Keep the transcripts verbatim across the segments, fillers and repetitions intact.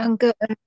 Danke, El-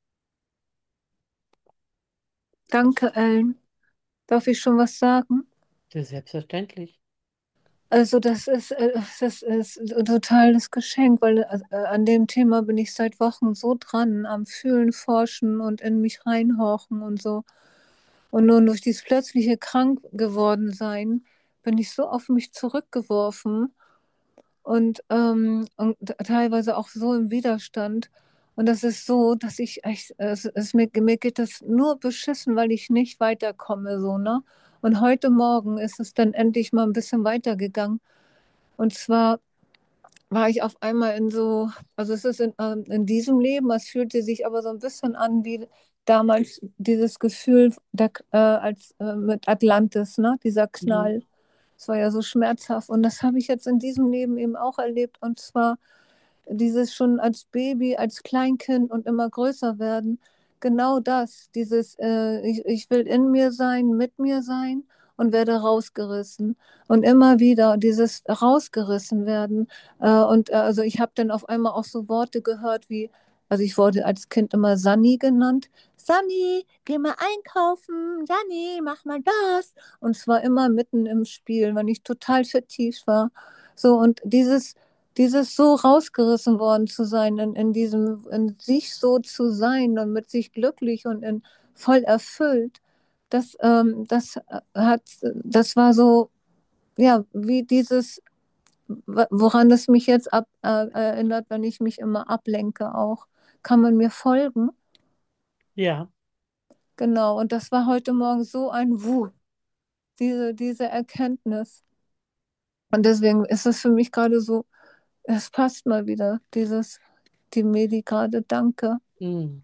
danke, Ellen. Darf ich schon was sagen? Ja, selbstverständlich. Also das ist, äh, das ist ein totales Geschenk, weil äh, an dem Thema bin ich seit Wochen so dran, am Fühlen, Forschen und in mich reinhorchen und so. Und nun durch dieses plötzliche krank geworden sein, bin ich so auf mich zurückgeworfen und, ähm, und teilweise auch so im Widerstand. Und das ist so, dass ich echt, es, es, mir, mir geht das nur beschissen, weil ich nicht weiterkomme, so, ne? Und heute Morgen ist es dann endlich mal ein bisschen weitergegangen. Und zwar war ich auf einmal in so, also es ist in, ähm, in diesem Leben, es fühlte sich aber so ein bisschen an wie damals dieses Gefühl der, äh, als äh, mit Atlantis, ne? Dieser Mhm. Knall. Es war ja so schmerzhaft. Und das habe ich jetzt in diesem Leben eben auch erlebt. Und zwar dieses schon als Baby, als Kleinkind und immer größer werden, genau das, dieses äh, ich, ich will in mir sein, mit mir sein und werde rausgerissen. Und immer wieder dieses rausgerissen werden. Äh, und äh, also ich habe dann auf einmal auch so Worte gehört wie, also ich wurde als Kind immer Sanni genannt. Sanni, geh mal einkaufen. Janni, mach mal das. Und zwar immer mitten im Spiel, wenn ich total vertieft war. So, und dieses dieses so rausgerissen worden zu sein, in, in diesem, in sich so zu sein und mit sich glücklich und in, voll erfüllt, das, ähm, das äh, hat, das war so, ja, wie dieses, woran es mich jetzt ab, äh, erinnert, wenn ich mich immer ablenke auch. Kann man mir folgen? Ja, Genau, und das war heute Morgen so ein Wuh, diese, diese Erkenntnis. Und deswegen ist es für mich gerade so, es passt mal wieder, dieses, die Medi gerade, danke. mhm.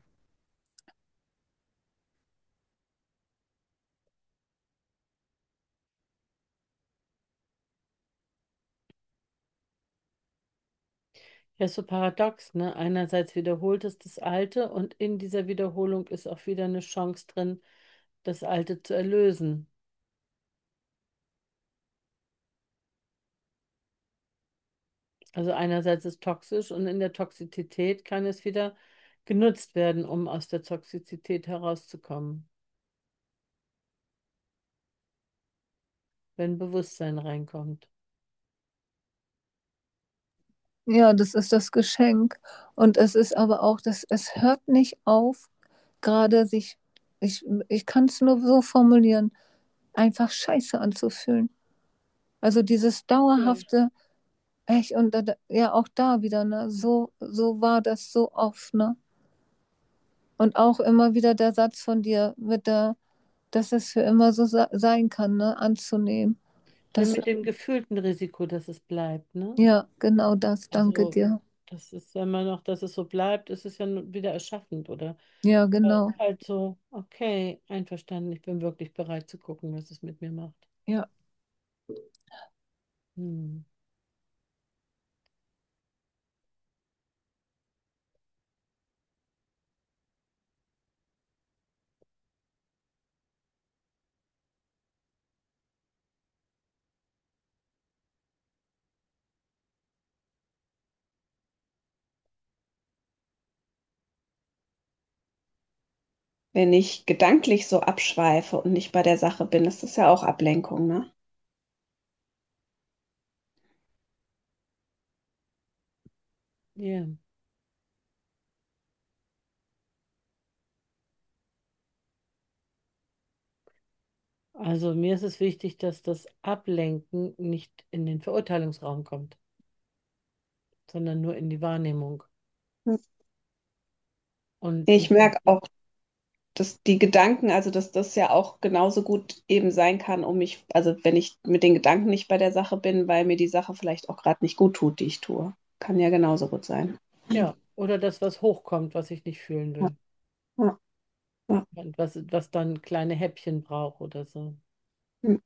Ja, ist so paradox, ne? Einerseits wiederholt es das Alte und in dieser Wiederholung ist auch wieder eine Chance drin, das Alte zu erlösen. Also einerseits ist toxisch und in der Toxizität kann es wieder genutzt werden, um aus der Toxizität herauszukommen, wenn Bewusstsein reinkommt. Ja, das ist das Geschenk. Und es ist aber auch, dass es hört nicht auf, gerade sich, ich, ich kann es nur so formulieren, einfach scheiße anzufühlen. Also dieses Ja. dauerhafte, echt, und da, da- ja, auch da wieder, ne, so, so war das so oft, ne? Und auch immer wieder der Satz von dir mit der, dass es für immer so se- sein kann, ne, anzunehmen. Ja, Das, mit dem gefühlten Risiko, dass es bleibt, ne? ja, genau das, danke Also, dir. das ist, wenn man noch, dass es so bleibt, ist es ja nur wieder erschaffend, oder? Ja, Aber genau. halt so, okay, einverstanden, ich bin wirklich bereit zu gucken, was es mit mir macht. Ja. Hm. Wenn ich gedanklich so abschweife und nicht bei der Sache bin, ist das ja auch Ablenkung, ne? Ja, also mir ist es wichtig, dass das Ablenken nicht in den Verurteilungsraum kommt, sondern nur in die Wahrnehmung. Und Ich wie, merke auch, dass die Gedanken, also dass das ja auch genauso gut eben sein kann, um mich, also wenn ich mit den Gedanken nicht bei der Sache bin, weil mir die Sache vielleicht auch gerade nicht gut tut, die ich tue. Kann ja genauso gut sein. ja, oder das, was hochkommt, was ich nicht fühlen Ja, will. ja, ja. Und was, was dann kleine Häppchen braucht oder so. Hm.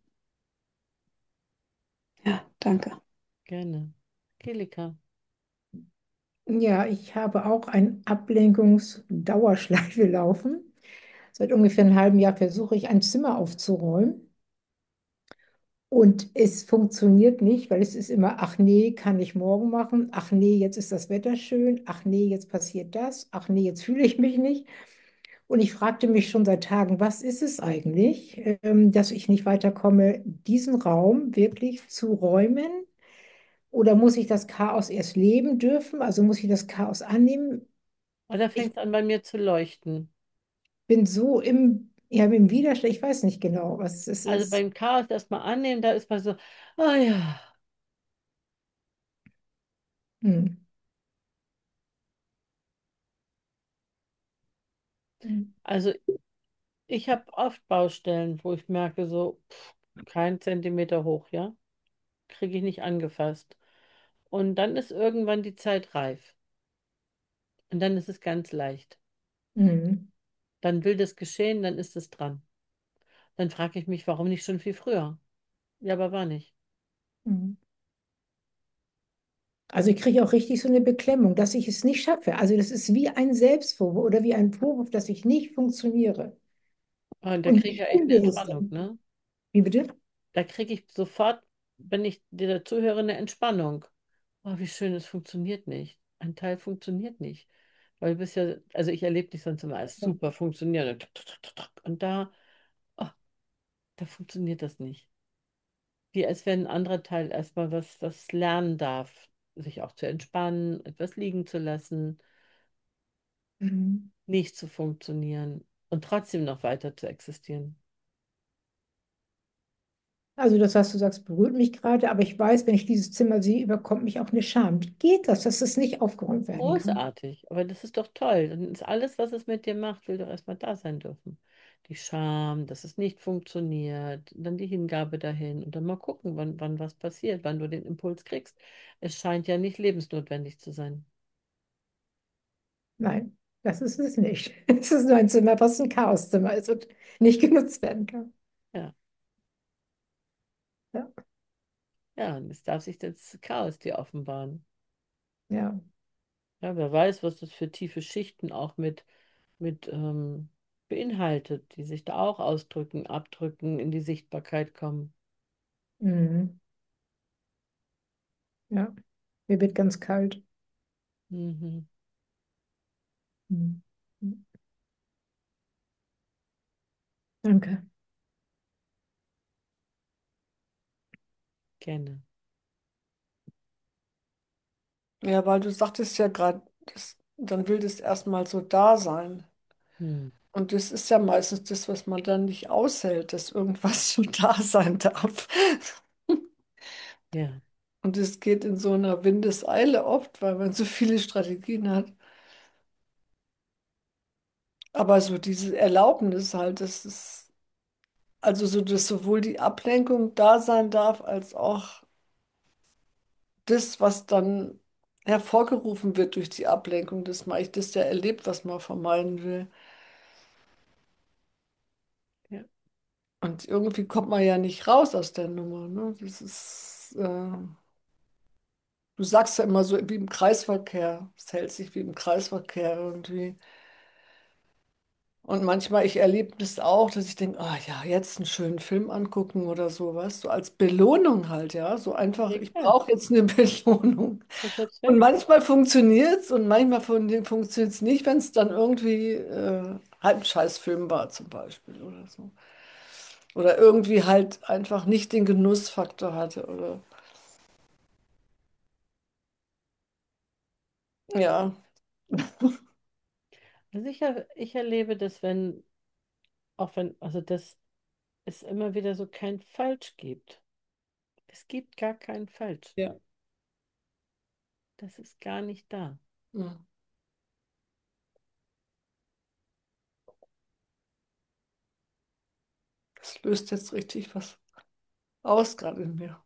Ja, danke. Gerne. Angelika. Ja, ich habe auch ein Ablenkungsdauerschleife laufen. Seit ungefähr einem halben Jahr versuche ich, ein Zimmer aufzuräumen. Und es funktioniert nicht, weil es ist immer, ach nee, kann ich morgen machen. Ach nee, jetzt ist das Wetter schön. Ach nee, jetzt passiert das. Ach nee, jetzt fühle ich mich nicht. Und ich fragte mich schon seit Tagen, was ist es eigentlich, ähm, dass ich nicht weiterkomme, diesen Raum wirklich zu räumen? Oder muss ich das Chaos erst leben dürfen? Also muss ich das Chaos annehmen? Aber da Ich fängt es an, bei mir zu leuchten. bin so im, ja, im Widerstand, ich weiß nicht genau, was es Also ist. beim Chaos erstmal annehmen, da ist man so, ah ja. Hm. Hm. Also ich habe oft Baustellen, wo ich merke, so pff, kein Zentimeter hoch, ja, kriege ich nicht angefasst. Und dann ist irgendwann die Zeit reif. Und dann ist es ganz leicht. Hm. Dann will das geschehen, dann ist es dran. Dann frage ich mich, warum nicht schon viel früher? Ja, aber war nicht. Hm. Also ich kriege auch richtig so eine Beklemmung, dass ich es nicht schaffe. Also das ist wie ein Selbstvorwurf oder wie ein Vorwurf, dass ich nicht funktioniere. Und da Und kriege ich ich ja echt eine finde es Entspannung, dann. ne? Wie bitte? Da kriege ich sofort, wenn ich dir dazuhöre, eine Entspannung. Oh, wie schön, es funktioniert nicht. Ein Teil funktioniert nicht. Weil du bist ja, also ich erlebe dich sonst immer als Ja. super funktionieren. Und da, oh, da funktioniert das nicht. Wie als wenn ein anderer Teil erstmal was, was lernen darf, sich auch zu entspannen, etwas liegen zu lassen, Mhm. nicht zu funktionieren und trotzdem noch weiter zu existieren. Also das, was du sagst, berührt mich gerade, aber ich weiß, wenn ich dieses Zimmer sehe, überkommt mich auch eine Scham. Wie geht das, dass es nicht aufgeräumt werden kann? Großartig, aber das ist doch toll. Dann ist alles, was es mit dir macht, will doch erstmal da sein dürfen. Die Scham, dass es nicht funktioniert, dann die Hingabe dahin und dann mal gucken, wann, wann was passiert, wann du den Impuls kriegst. Es scheint ja nicht lebensnotwendig zu sein. Nein, das ist es nicht. Es ist nur ein Zimmer, was ein Chaoszimmer ist und nicht genutzt werden kann. Ja, Ja, ja, und es darf sich das Chaos dir offenbaren. ja. Ja, wer weiß, was das für tiefe Schichten auch mit, mit ähm, beinhaltet, die sich da auch ausdrücken, abdrücken, in die Sichtbarkeit kommen. Mhm. Ja, mir wird ganz kalt. Mhm. Mhm. Danke. Gerne. Ja, weil du sagtest ja gerade, das, dann will das erstmal so da sein. Hm. Und das ist ja meistens das, was man dann nicht aushält, dass irgendwas so da sein darf. Ja. Und es geht in so einer Windeseile oft, weil man so viele Strategien hat. Aber so diese Erlaubnis halt, das ist, also so, dass sowohl die Ablenkung da sein darf, als auch das, was dann hervorgerufen wird durch die Ablenkung, dass man eigentlich das ja erlebt, was man vermeiden will. Ja. Und irgendwie kommt man ja nicht raus aus der Nummer, ne? Das ist, äh, du sagst ja immer so wie im Kreisverkehr. Es hält sich wie im Kreisverkehr irgendwie. Und manchmal, ich erlebe das auch, dass ich denke, ah ja, jetzt einen schönen Film angucken oder sowas. So als Belohnung halt, ja. So einfach, Ja, ich klar. brauche jetzt eine Belohnung. Das ist der Und Zweck. manchmal funktioniert es und manchmal funktioniert es nicht, wenn es dann irgendwie äh, halt ein Scheißfilm war zum Beispiel oder so. Oder irgendwie halt einfach nicht den Genussfaktor hatte oder ja. Also ich, er- ich erlebe das, wenn, auch wenn, also dass es immer wieder so kein Falsch gibt. Es gibt gar kein Falsch. Ja. Das ist gar nicht da. Hm. Das löst jetzt richtig was aus gerade in mir.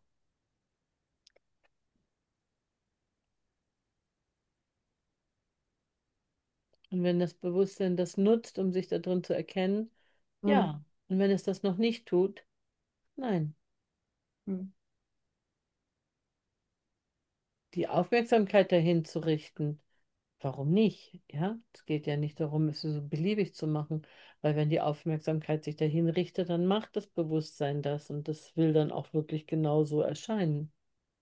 Und wenn das Bewusstsein das nutzt, um sich da drin zu erkennen, Hm. ja. Und wenn es das noch nicht tut, nein. Hm. Die Aufmerksamkeit dahin zu richten, warum nicht? Ja, es geht ja nicht darum, es so beliebig zu machen, weil wenn die Aufmerksamkeit sich dahin richtet, dann macht das Bewusstsein das und das will dann auch wirklich genau so erscheinen.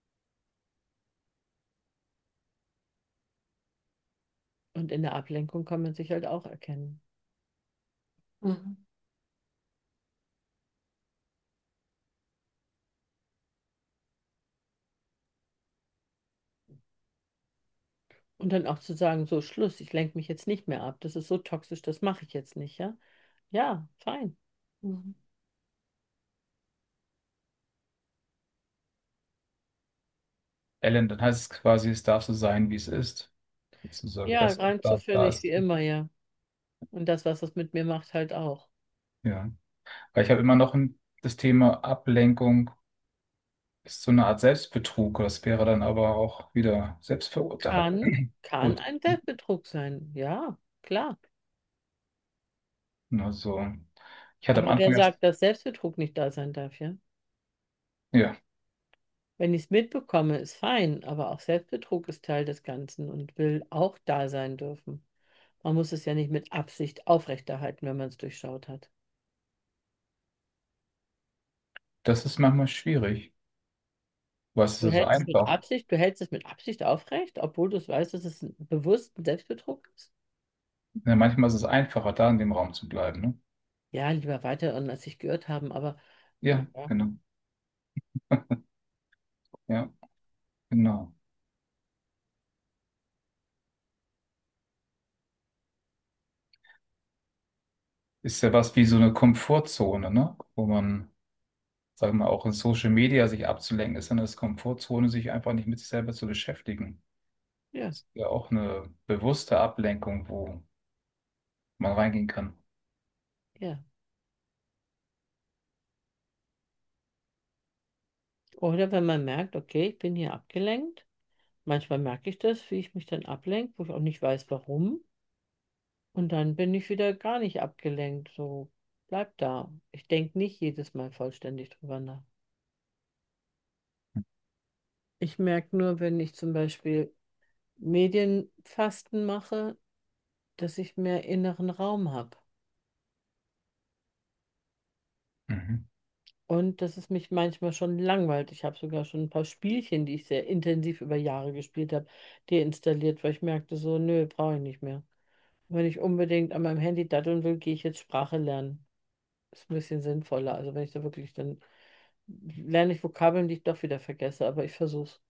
Und in der Ablenkung kann man sich halt auch erkennen. Mhm. Und dann auch zu sagen, so Schluss, ich lenke mich jetzt nicht mehr ab. Das ist so toxisch, das mache ich jetzt nicht, ja? Ja, fein. Mhm. Ellen, dann heißt es quasi, es darf so sein, wie es ist. Sozusagen, Ja, das rein darf da zufällig, ist. wie immer, ja. Und das, was es mit mir macht, halt auch. Ja. Weil ich habe immer noch ein, das Thema Ablenkung ist so eine Art Selbstbetrug. Das wäre dann aber auch wieder Selbstverurteilung. Kann, kann Gut. ein Selbstbetrug sein. Ja, klar. Also, ich hatte am Aber wer Anfang erst, sagt, dass Selbstbetrug nicht da sein darf, ja? ja, Wenn ich es mitbekomme, ist fein, aber auch Selbstbetrug ist Teil des Ganzen und will auch da sein dürfen. Man muss es ja nicht mit Absicht aufrechterhalten, wenn man es durchschaut hat. das ist manchmal schwierig. Was ist Du ja so hältst es mit einfach? Absicht, du hältst es mit Absicht aufrecht, obwohl du es weißt, dass es ein bewusst ein Selbstbetrug ist. Ja, manchmal ist es einfacher, da in dem Raum zu bleiben, ne? Ja, lieber weiter und als sich gehört haben, aber Ja, ja, genau. Ja, genau. Ist ja was wie so eine Komfortzone, ne? Wo man, sagen wir mal, auch in Social Media sich abzulenken, ist eine Komfortzone, sich einfach nicht mit sich selber zu beschäftigen. ja, Ist ja auch eine bewusste Ablenkung, wo man reingehen kann. ja. Oder wenn man merkt, okay, ich bin hier abgelenkt. Manchmal merke ich das, wie ich mich dann ablenke, wo ich auch nicht weiß, warum. Und dann bin ich wieder gar nicht abgelenkt. So, bleib da. Ich denke nicht jedes Mal vollständig drüber nach. Ich merke nur, wenn ich zum Beispiel Medienfasten mache, dass ich mehr inneren Raum habe. Mhm. Und dass es mich manchmal schon langweilt. Ich habe sogar schon ein paar Spielchen, die ich sehr intensiv über Jahre gespielt habe, deinstalliert, weil ich merkte so, nö, brauche ich nicht mehr. Wenn ich unbedingt an meinem Handy daddeln will, gehe ich jetzt Sprache lernen. Ist ein bisschen sinnvoller. Also wenn ich da wirklich, dann lerne ich Vokabeln, die ich doch wieder vergesse, aber ich versuch's.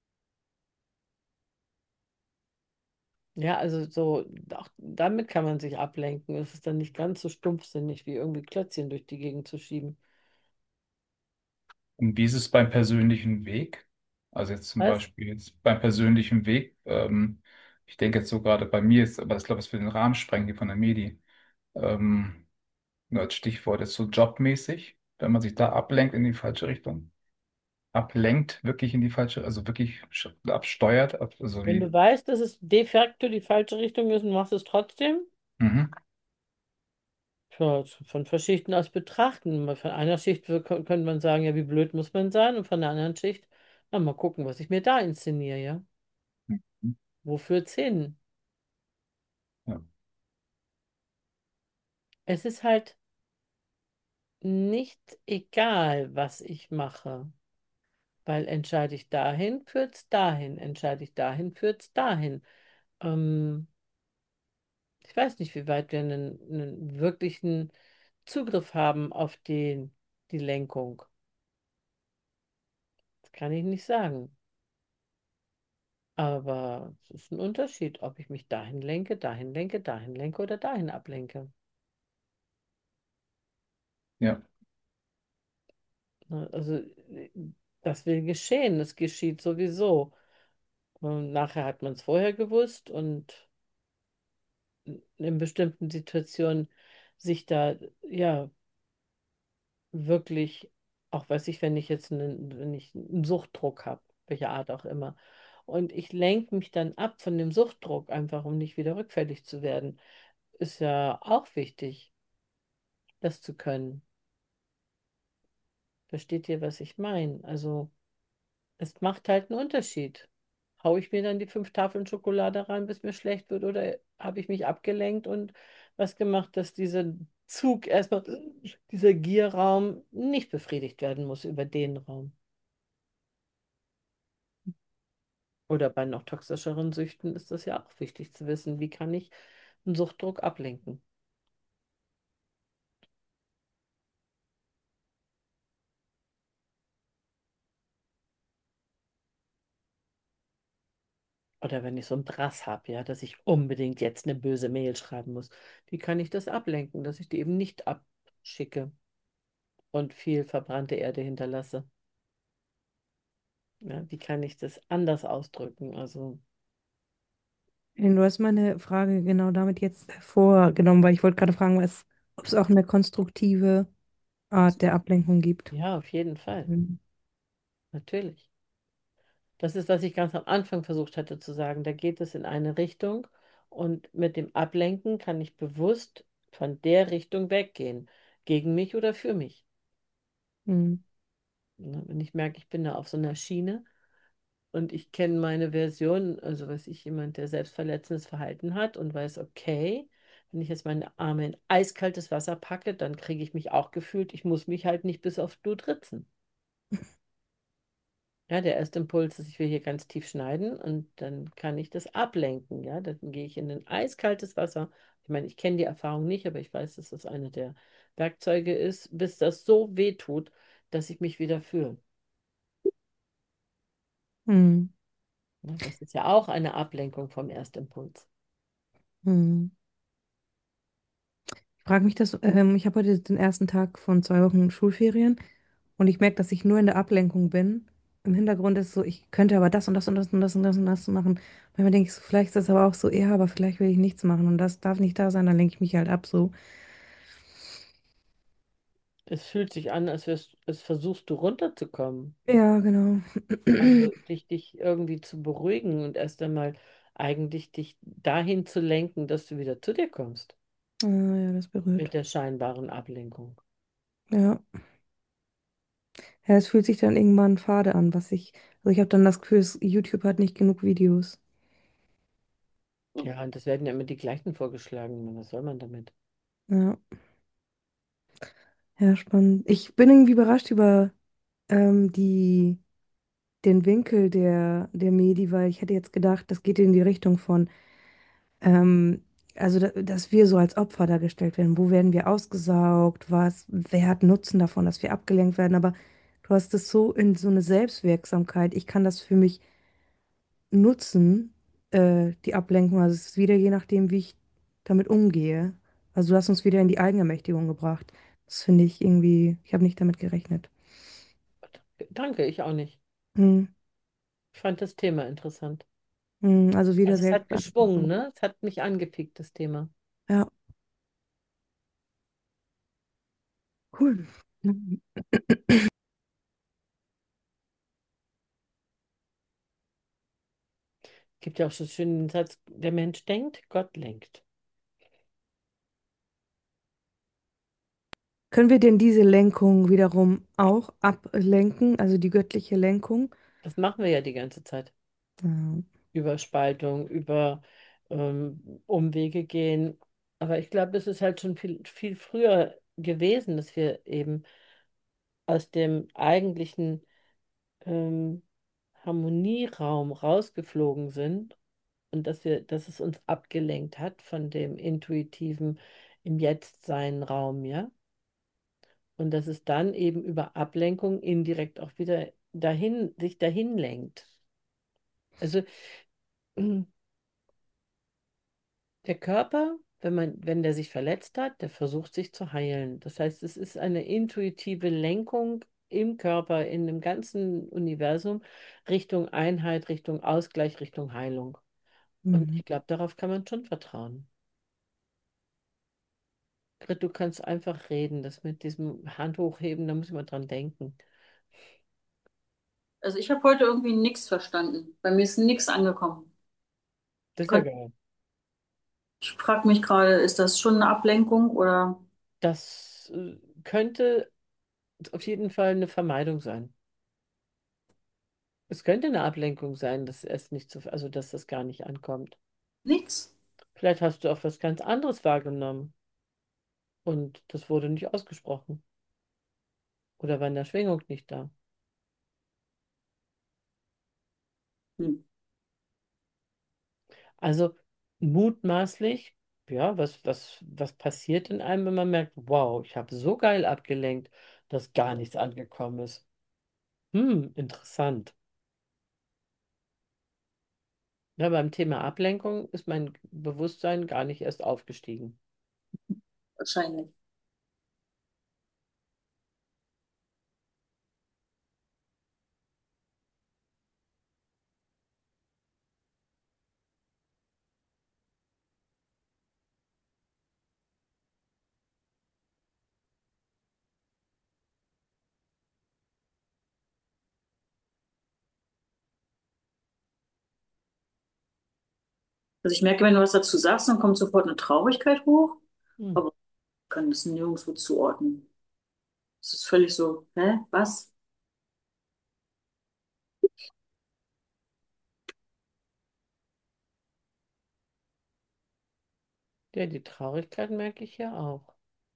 Ja, also so, auch damit kann man sich ablenken. Es ist dann nicht ganz so stumpfsinnig, wie irgendwie Klötzchen durch die Gegend zu schieben. Und wie ist es beim persönlichen Weg? Also jetzt zum Was? Beispiel jetzt beim persönlichen Weg. Ähm, ich denke jetzt so gerade bei mir ist, aber ich glaube, es für den Rahmen sprengen, die von der Medi. Ähm, nur als Stichwort ist so jobmäßig, wenn man sich da ablenkt in die falsche Richtung. Ablenkt wirklich in die falsche, also wirklich sch- absteuert, ab, also Wenn du wie, weißt, dass es de facto die falsche Richtung ist und machst es trotzdem, mhm, ja, von verschieden aus betrachten. Von einer Schicht wür- kö- könnte man sagen, ja, wie blöd muss man sein? Und von der anderen Schicht, na, mal gucken, was ich mir da inszeniere, ja. mhm, Wo führt's hin? ja, Es ist halt nicht egal, was ich mache, weil entscheide ich dahin, führt's dahin, entscheide ich dahin, führt's dahin. Ähm, Ich weiß nicht, wie weit wir einen, einen wirklichen Zugriff haben auf den, die Lenkung. Das kann ich nicht sagen. Aber es ist ein Unterschied, ob ich mich dahin lenke, dahin lenke, dahin lenke oder dahin ablenke. ja, Ne, also äh, das will geschehen, es geschieht sowieso. Und nachher hat man es vorher gewusst und in bestimmten Situationen sich da ja wirklich, auch weiß ich, wenn ich jetzt einen, wenn ich einen Suchtdruck habe, welcher Art auch immer, und ich lenke mich dann ab von dem Suchtdruck, einfach um nicht wieder rückfällig zu werden, ist ja auch wichtig, das zu können. Versteht ihr, was ich meine? Also es macht halt einen Unterschied. haue ich mir dann die fünf Tafeln Schokolade rein, bis mir schlecht wird, oder habe ich mich abgelenkt und was gemacht, dass dieser Zug erstmal, dieser Gierraum nicht befriedigt werden muss über den Raum. Oder bei noch toxischeren Süchten ist das ja auch wichtig zu wissen, wie kann ich einen Suchtdruck ablenken. Oder wenn ich so einen Drass habe, ja, dass ich unbedingt jetzt eine böse Mail schreiben muss, wie kann ich das ablenken, dass ich die eben nicht abschicke und viel verbrannte Erde hinterlasse? Ja, wie kann ich das anders ausdrücken? Also, Du hast meine Frage genau damit jetzt vorgenommen, weil ich wollte gerade fragen, was, ob es auch eine konstruktive Art der Ablenkung gibt. ja, auf jeden Fall, Mhm. natürlich. Das ist, was ich ganz am Anfang versucht hatte zu sagen. Da geht es in eine Richtung und mit dem Ablenken kann ich bewusst von der Richtung weggehen. Gegen mich oder für mich. Mhm. Ne, wenn ich merke, ich bin da auf so einer Schiene und ich kenne meine Version, also was ich, jemand, der selbstverletzendes Verhalten hat und weiß, okay, wenn ich jetzt meine Arme in eiskaltes Wasser packe, dann kriege ich mich auch gefühlt, ich muss mich halt nicht bis auf Blut ritzen. Ja, der erste Impuls ist, ich will hier ganz tief schneiden und dann kann ich das ablenken. Ja, dann gehe ich in ein eiskaltes Wasser. Ich meine, ich kenne die Erfahrung nicht, aber ich weiß, dass das eine der Werkzeuge ist, bis das so weh tut, dass ich mich wieder fühle. Mhm. Ja, das ist ja auch eine Ablenkung vom Erstimpuls. Mhm. Ich frage mich das, ähm, ich habe heute den ersten Tag von zwei Wochen Schulferien und ich merke, dass ich nur in der Ablenkung bin. Im Hintergrund ist so, ich könnte aber das und das und das und das und das und das machen. Manchmal denke ich so, vielleicht ist das aber auch so, ja, aber vielleicht will ich nichts machen und das darf nicht da sein, dann lenke ich mich halt ab so. Es fühlt sich an, als wirst, als versuchst du runterzukommen. Ja, genau. Also dich, dich irgendwie zu beruhigen und erst einmal eigentlich dich dahin zu lenken, dass du wieder zu dir kommst Ah, ja, das berührt. mit der scheinbaren Ablenkung. Ja. Ja, es fühlt sich dann irgendwann fade an, was ich, also ich habe dann das Gefühl, es- YouTube hat nicht genug Videos. Ja, und das werden ja immer die gleichen vorgeschlagen. Was soll man damit? Ja, ja, spannend. Ich bin irgendwie überrascht über ähm, die, den Winkel der, der Medi, weil ich hätte jetzt gedacht, das geht in die Richtung von, ähm, also da, dass wir so als Opfer dargestellt werden. Wo werden wir ausgesaugt? Was, wer hat Nutzen davon, dass wir abgelenkt werden? Aber du hast es so in so eine Selbstwirksamkeit. Ich kann das für mich nutzen, äh, die Ablenkung. Also es ist wieder je nachdem, wie ich damit umgehe. Also du hast uns wieder in die Eigenermächtigung gebracht. Das finde ich irgendwie, ich habe nicht damit gerechnet. Danke, ich auch nicht. Hm, Ich fand das Thema interessant. hm, also wieder Also es hat geschwungen, Selbstverantwortung. ne? Es hat mich angepickt, das Thema. Ja, cool. Mhm. Gibt ja auch so schön den Satz, der Mensch denkt, Gott lenkt. Können wir denn diese Lenkung wiederum auch ablenken, also die göttliche Lenkung? Das machen wir ja die ganze Zeit. Ja. Über Spaltung, über ähm, Umwege gehen. Aber ich glaube, es ist halt schon viel, viel früher gewesen, dass wir eben aus dem eigentlichen ähm, Harmonieraum rausgeflogen sind und dass wir, dass es uns abgelenkt hat von dem intuitiven im Jetztsein Raum, ja. Und dass es dann eben über Ablenkung indirekt auch wieder dahin, sich dahin lenkt. Also der Körper, wenn man, wenn der sich verletzt hat, der versucht sich zu heilen. Das heißt, es ist eine intuitive Lenkung im Körper, in dem ganzen Universum, Richtung Einheit, Richtung Ausgleich, Richtung Heilung. Und Mhm. ich glaube, darauf kann man schon vertrauen. Grit, du kannst einfach reden. Das mit diesem Hand hochheben, da muss ich mal dran denken. Also ich habe heute irgendwie nichts verstanden. Bei mir ist nichts angekommen. Das ist ja Könnt- geil. Ich frage mich gerade, ist das schon eine Ablenkung oder Das äh, könnte auf jeden Fall eine Vermeidung sein. Es könnte eine Ablenkung sein, dass es nicht so, also dass das gar nicht ankommt. Nichts. Vielleicht hast du auch was ganz anderes wahrgenommen und das wurde nicht ausgesprochen oder war in der Schwingung nicht da. Hm. Also mutmaßlich, ja, was, was, was passiert in einem, wenn man merkt, wow, ich habe so geil abgelenkt, dass gar nichts angekommen ist. Hm, interessant. Ja, beim Thema Ablenkung ist mein Bewusstsein gar nicht erst aufgestiegen. Wahrscheinlich. Also ich merke, wenn du was dazu sagst, dann kommt sofort eine Traurigkeit hoch, Hm. aber ich kann das nirgendwo zuordnen. Es ist völlig so, hä, was? Ja, die Traurigkeit merke ich ja auch.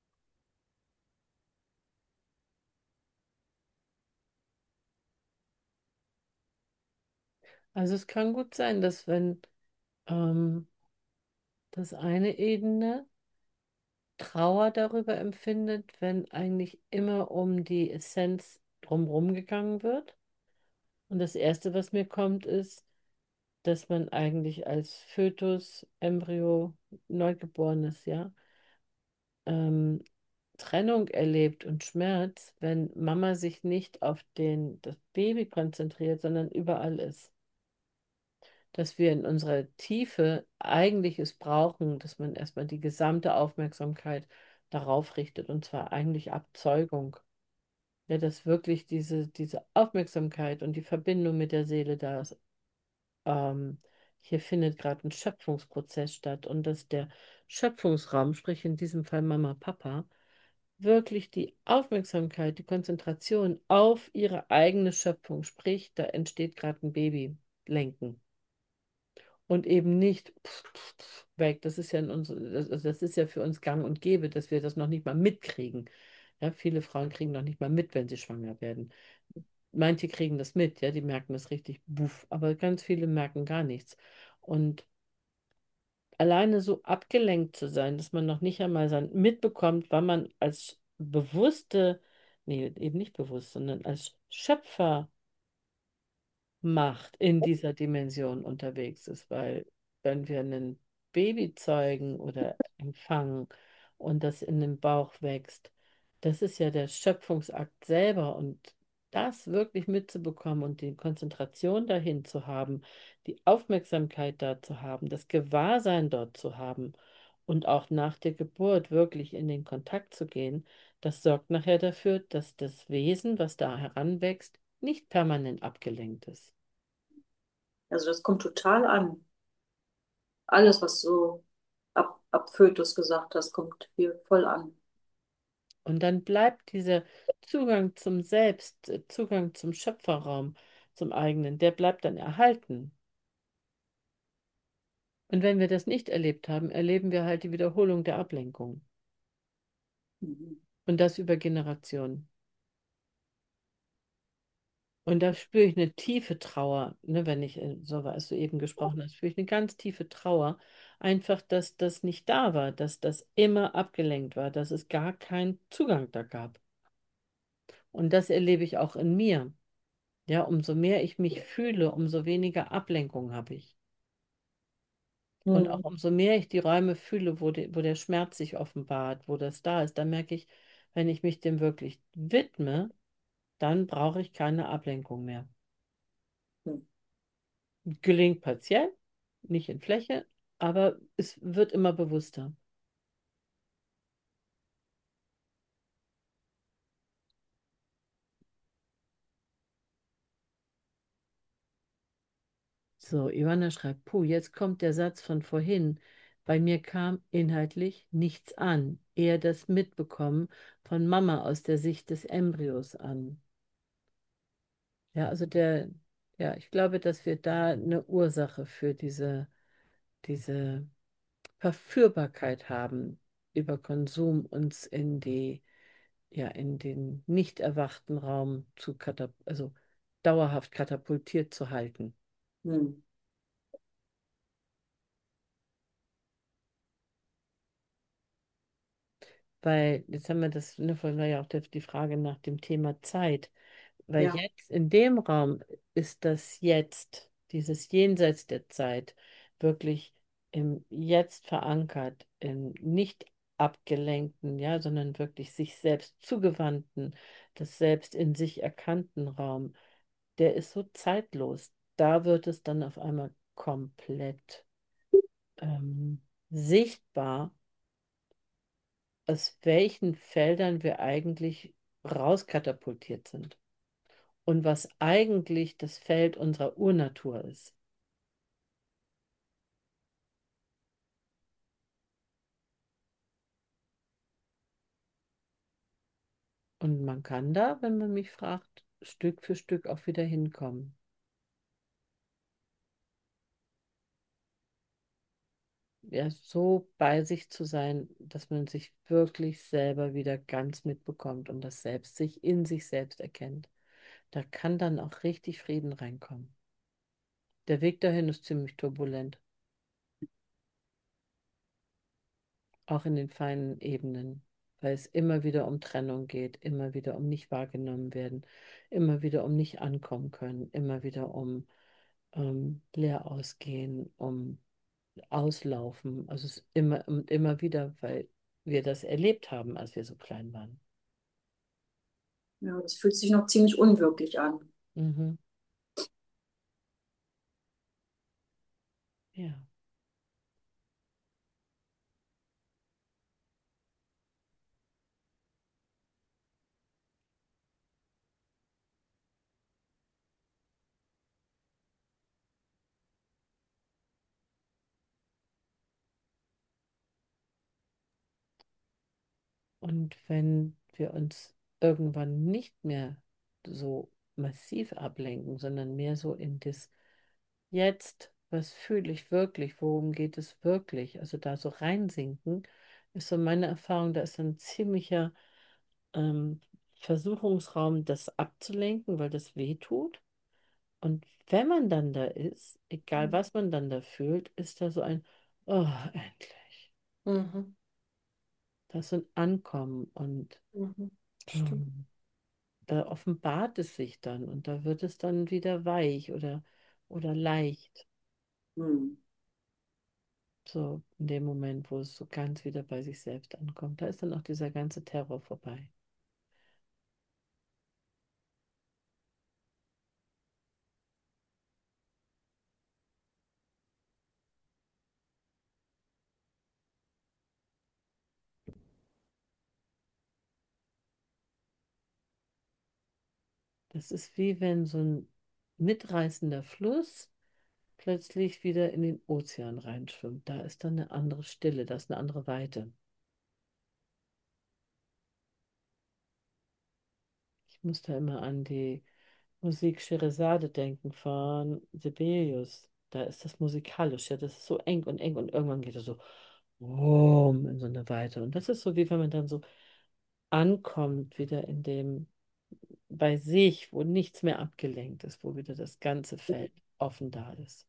Also es kann gut sein, dass wenn ähm, das eine Ebene Trauer darüber empfindet, wenn eigentlich immer um die Essenz drumherum gegangen wird. Und das Erste, was mir kommt, ist, dass man eigentlich als Fötus, Embryo, Neugeborenes, ja, ähm, Trennung erlebt und Schmerz, wenn Mama sich nicht auf den, das Baby konzentriert, sondern überall ist. Dass wir in unserer Tiefe eigentlich es brauchen, dass man erstmal die gesamte Aufmerksamkeit darauf richtet, und zwar eigentlich Abzeugung. Ja, dass wirklich diese, diese Aufmerksamkeit und die Verbindung mit der Seele da ist. Ähm, hier findet gerade ein Schöpfungsprozess statt und dass der Schöpfungsraum, sprich in diesem Fall Mama, Papa, wirklich die Aufmerksamkeit, die Konzentration auf ihre eigene Schöpfung, sprich, da entsteht gerade ein Baby, lenken. Und eben nicht pf, pf, pf, weg. Das ist ja in uns, das, also das ist ja für uns gang und gäbe, dass wir das noch nicht mal mitkriegen. Ja, viele Frauen kriegen noch nicht mal mit, wenn sie schwanger werden. Manche kriegen das mit, ja, die merken das richtig, buff, aber ganz viele merken gar nichts. Und alleine so abgelenkt zu sein, dass man noch nicht einmal sein mitbekommt, wann man als bewusste, nee, eben nicht bewusst, sondern als Schöpfer Macht in dieser Dimension unterwegs ist, weil wenn wir ein Baby zeugen oder empfangen und das in den Bauch wächst, das ist ja der Schöpfungsakt selber und das wirklich mitzubekommen und die Konzentration dahin zu haben, die Aufmerksamkeit da zu haben, das Gewahrsein dort zu haben und auch nach der Geburt wirklich in den Kontakt zu gehen, das sorgt nachher dafür, dass das Wesen, was da heranwächst, nicht permanent abgelenkt ist. Also das kommt total an. Alles, was du ab, ab Fötus gesagt hast, kommt hier voll an. Und dann bleibt dieser Zugang zum Selbst, äh, Zugang zum Schöpferraum, zum eigenen, der bleibt dann erhalten. Und wenn wir das nicht erlebt haben, erleben wir halt die Wiederholung der Ablenkung. Mhm. Und das über Generationen. Und da spüre ich eine tiefe Trauer, ne, wenn ich, äh, so was du eben gesprochen hast, spüre ich eine ganz tiefe Trauer. Einfach, dass das nicht da war, dass das immer abgelenkt war, dass es gar keinen Zugang da gab. Und das erlebe ich auch in mir. Ja, umso mehr ich mich fühle, umso weniger Ablenkung habe ich. Und auch Mhm. umso mehr ich die Räume fühle, wo, die, wo der Schmerz sich offenbart, wo das da ist, dann merke ich, wenn ich mich dem wirklich widme, dann brauche ich keine Ablenkung mehr. Mhm. Gelingt partiell, nicht in Fläche, aber es wird immer bewusster. So, Ivana schreibt, puh, jetzt kommt der Satz von vorhin. Bei mir kam inhaltlich nichts an, eher das Mitbekommen von Mama aus der Sicht des Embryos an. Ja, also der, Ja, ich glaube, dass wir da eine Ursache für diese, diese Verführbarkeit haben, über Konsum uns in die, ja, in den nicht erwachten Raum zu katap also dauerhaft katapultiert zu halten. Hm. Weil, jetzt haben wir das, ne, vorhin war ja auch die die Frage nach dem Thema Zeit. Weil Ja, jetzt in dem Raum ist das Jetzt, dieses Jenseits der Zeit, wirklich im Jetzt verankert, im nicht abgelenkten, ja, sondern wirklich sich selbst zugewandten, das Selbst in sich erkannten Raum, der ist so zeitlos. Da wird es dann auf einmal komplett ähm, sichtbar, aus welchen Feldern wir eigentlich rauskatapultiert sind und was eigentlich das Feld unserer Urnatur ist. Und man kann da, wenn man mich fragt, Stück für Stück auch wieder hinkommen. Ja, so bei sich zu sein, dass man sich wirklich selber wieder ganz mitbekommt und das Selbst sich in sich selbst erkennt. Da kann dann auch richtig Frieden reinkommen. Der Weg dahin ist ziemlich turbulent, auch in den feinen Ebenen, weil es immer wieder um Trennung geht, immer wieder um nicht wahrgenommen werden, immer wieder um nicht ankommen können, immer wieder um ähm, leer ausgehen, um auslaufen. Also es ist immer und immer wieder, weil wir das erlebt haben, als wir so klein waren. ja, das fühlt sich noch ziemlich unwirklich an. Mhm. Ja. Und wenn wir uns irgendwann nicht mehr so massiv ablenken, sondern mehr so in das Jetzt, was fühle ich wirklich, worum geht es wirklich, also da so reinsinken, ist so meine Erfahrung, da ist ein ziemlicher ähm, Versuchungsraum, das abzulenken, weil das weh tut. Und wenn man dann da ist, egal was man dann da fühlt, ist da so ein, oh, endlich. Mhm. Das ist ein Ankommen und Mhm. Stimmt. ähm, da offenbart es sich dann und da wird es dann wieder weich oder, oder leicht. Hm. So in dem Moment, wo es so ganz wieder bei sich selbst ankommt, da ist dann auch dieser ganze Terror vorbei. Das ist wie wenn so ein mitreißender Fluss plötzlich wieder in den Ozean reinschwimmt. Da ist dann eine andere Stille, da ist eine andere Weite. Ich muss da immer an die Musik Scheherazade denken von Sibelius. Da ist das musikalisch, ja, das ist so eng und eng und irgendwann geht es so wumm, in so eine Weite. Und das ist so, wie wenn man dann so ankommt, wieder in dem bei sich, wo nichts mehr abgelenkt ist, wo wieder das ganze Feld offen da ist.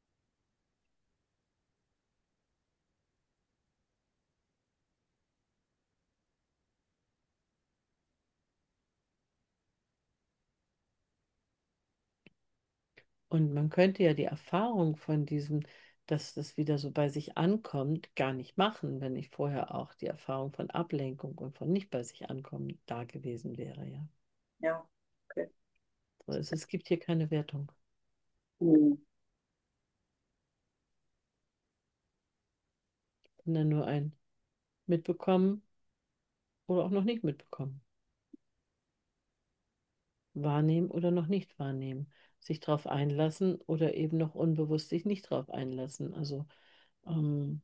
Und man könnte ja die Erfahrung von diesem, dass das wieder so bei sich ankommt, gar nicht machen, wenn nicht vorher auch die Erfahrung von Ablenkung und von nicht bei sich ankommen da gewesen wäre, ja. Ja, okay. So, es, es gibt hier keine Wertung, Hm. sondern nur ein Mitbekommen oder auch noch nicht mitbekommen. Wahrnehmen oder noch nicht wahrnehmen. Sich darauf einlassen oder eben noch unbewusst sich nicht darauf einlassen. Also, ähm,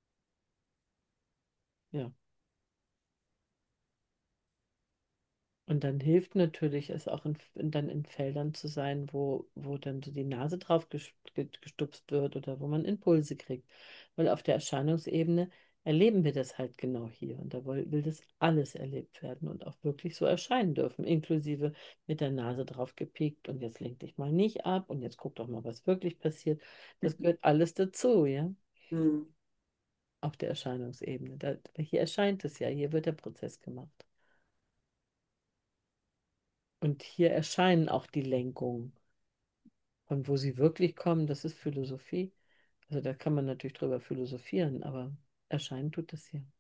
ja. Und dann hilft natürlich es auch in, in, dann in Feldern zu sein, wo, wo dann so die Nase drauf ges- ge- gestupst wird oder wo man Impulse kriegt. Weil auf der Erscheinungsebene erleben wir das halt genau hier. Und da will, will das alles erlebt werden und auch wirklich so erscheinen dürfen, inklusive mit der Nase drauf gepiekt und jetzt lenk dich mal nicht ab und jetzt guck doch mal, was wirklich passiert. Das gehört alles dazu, ja, Hm. auf der Erscheinungsebene. Da, hier erscheint es ja, hier wird der Prozess gemacht. Und hier erscheinen auch die Lenkungen. Von wo sie wirklich kommen, das ist Philosophie. Also da kann man natürlich drüber philosophieren, aber erscheinen tut das hier.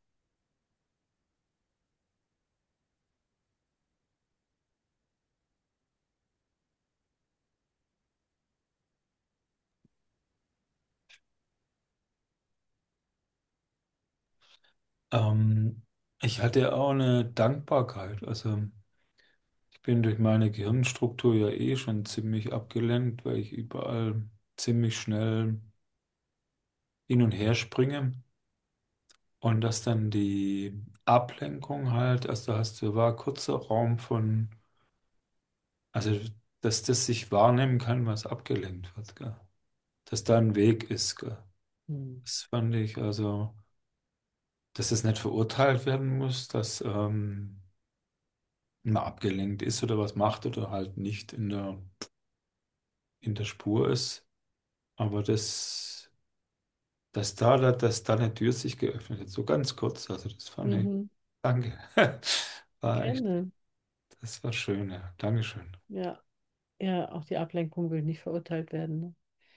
Ähm, ich hatte auch eine Dankbarkeit. Also ich bin durch meine Gehirnstruktur ja eh schon ziemlich abgelenkt, weil ich überall ziemlich schnell hin und her springe. Und dass dann die Ablenkung halt, also da hast du, war kurzer Raum von, also dass das sich wahrnehmen kann, was abgelenkt wird, gell? Dass da ein Weg ist, gell? Hm. Das fand ich also, dass es nicht verurteilt werden muss, dass ähm, man abgelenkt ist oder was macht oder halt nicht in der, in der Spur ist. Aber das, dass da, da- dass da eine Tür sich geöffnet hat, so ganz kurz, also das fand ich, Mhm. danke. War echt, Gerne. das war schön, ja. Dankeschön. Ja, ja, auch die Ablenkung will nicht verurteilt werden. Ne?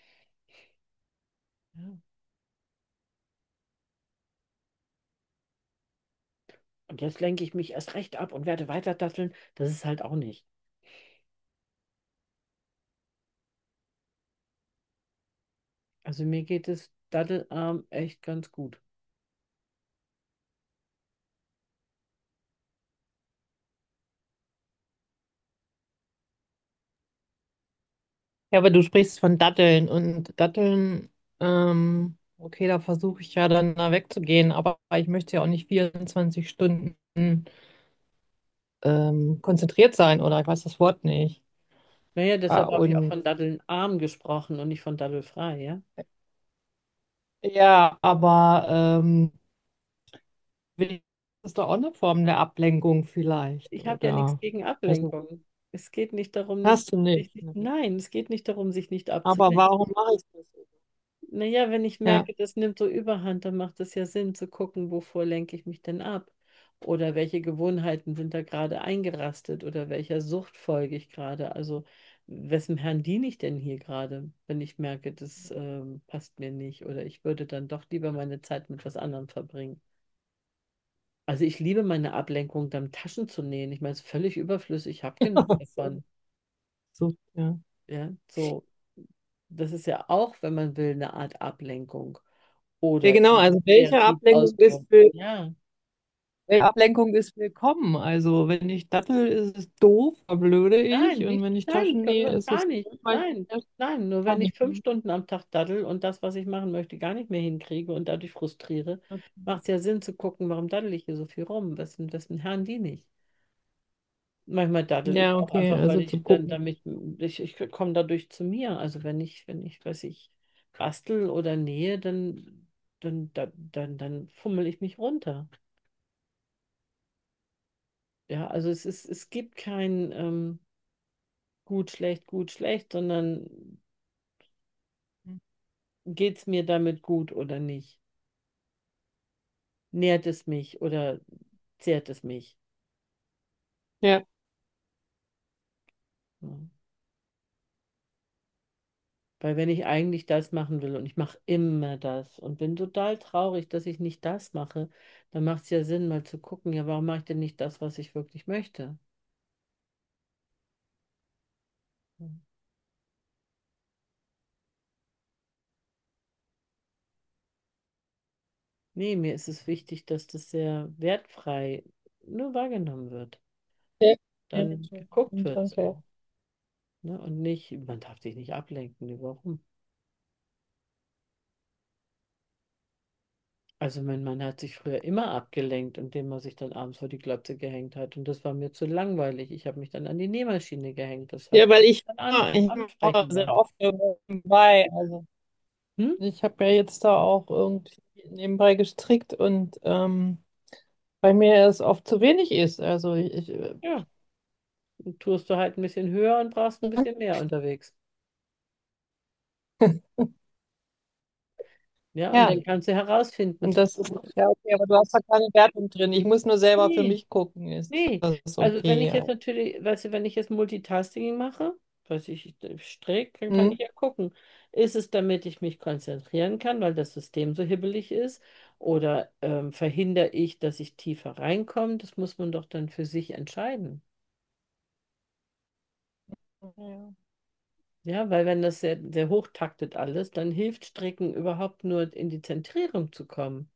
Ja. Und jetzt lenke ich mich erst recht ab und werde weiter datteln. Das ist halt auch nicht. Also mir geht es Dattelarm echt ganz gut. Ja, aber du sprichst von Datteln und Datteln, ähm, okay, da versuche ich ja dann da wegzugehen, aber ich möchte ja auch nicht vierundzwanzig Stunden ähm, konzentriert sein oder ich weiß das Wort nicht. Naja, Ah, deshalb habe ich auch und von Datteln gesprochen und nicht von Dattelfrei, ja? ja, aber ähm, das ist doch auch eine Form der Ablenkung vielleicht, Ich habe ja nichts oder? gegen Also, Ablenkung. Es geht nicht darum, nicht, hast du sich nicht. nicht, Ne? nein, es geht nicht darum, sich nicht Aber abzulenken. warum mache ich das? Naja, wenn ich Ja, merke, das nimmt so Überhand, dann macht es ja Sinn zu gucken, wovor lenke ich mich denn ab? Oder welche Gewohnheiten sind da gerade eingerastet oder welcher Sucht folge ich gerade? Also, wessen Herrn diene ich denn hier gerade, wenn ich merke, das ähm, passt mir nicht oder ich würde dann doch lieber meine Zeit mit was anderem verbringen. Also, ich liebe meine Ablenkung, dann Taschen zu nähen. Ich meine, es ist völlig überflüssig, ich habe genug so, davon. so, ja. Ja, so, das ist ja auch, wenn man will, eine Art Ablenkung Ja, oder genau, also welche kreativ Ablenkung ist Ausdruck. will, Ja, welche Ablenkung ist willkommen? Also wenn ich dattel, ist es doof, verblöde ich nein, und nicht, wenn ich nein, Taschen nähe, verwir- ist gar es nicht. doof, weil ich Nein, das nein, nur wenn kann ich nicht. fünf Stunden am Tag daddel und das, was ich machen möchte, gar nicht mehr hinkriege und dadurch frustriere, macht es ja Sinn zu gucken, warum daddel ich hier so viel rum? Wessen, wessen Herrn diene ich? Manchmal daddel ich Ja, auch okay, einfach, weil also zu ich dann gucken. damit, ich, ich komme dadurch zu mir. Also wenn ich, wenn ich, weiß ich, bastel oder nähe, dann, dann, dann, dann, dann fummel ich mich runter. Ja, also es ist, es gibt kein ähm, gut, schlecht, gut, schlecht, sondern geht es mir damit gut oder nicht? Nährt es mich oder zehrt es mich? Ja, Ja. Weil wenn ich eigentlich das machen will und ich mache immer das und bin total traurig, dass ich nicht das mache, dann macht es ja Sinn, mal zu gucken, ja, warum mache ich denn nicht das, was ich wirklich möchte? Ja. Nee, mir ist es wichtig, dass das sehr wertfrei nur wahrgenommen wird. ja, ja, Dann so. geguckt wird Danke. so. Ne? Und nicht, man darf sich nicht ablenken. Nee, warum? Also mein Mann hat sich früher immer abgelenkt, indem er sich dann abends vor die Glotze gehängt hat. Und das war mir zu langweilig. Ich habe mich dann an die Nähmaschine gehängt. Das hat Ja, weil ich, dann an, ich mache sehr ansprechender. oft nebenbei. Also Hm? ich habe ja jetzt da auch irgendwie nebenbei gestrickt und ähm, bei mir es oft zu wenig ist. Also ich, ich, äh, Ja, dann tust du halt ein bisschen höher und brauchst ein bisschen mehr unterwegs. Ja, und ja, dann kannst du herausfinden. und das ist ja okay, aber du hast da keine Wertung drin. Ich muss nur selber für Nee, mich gucken, ist nee. das Also wenn okay, ich jetzt ja. natürlich, weißt du, wenn ich jetzt Multitasking mache, was ich stricke, dann kann Hm? ich ja gucken, ist es, damit ich mich konzentrieren kann, weil das System so hibbelig ist, oder ähm, verhindere ich, dass ich tiefer reinkomme? Das muss man doch dann für sich entscheiden. Ja. Ja, weil wenn das sehr, sehr hochtaktet alles, dann hilft Stricken überhaupt nur in die Zentrierung zu kommen.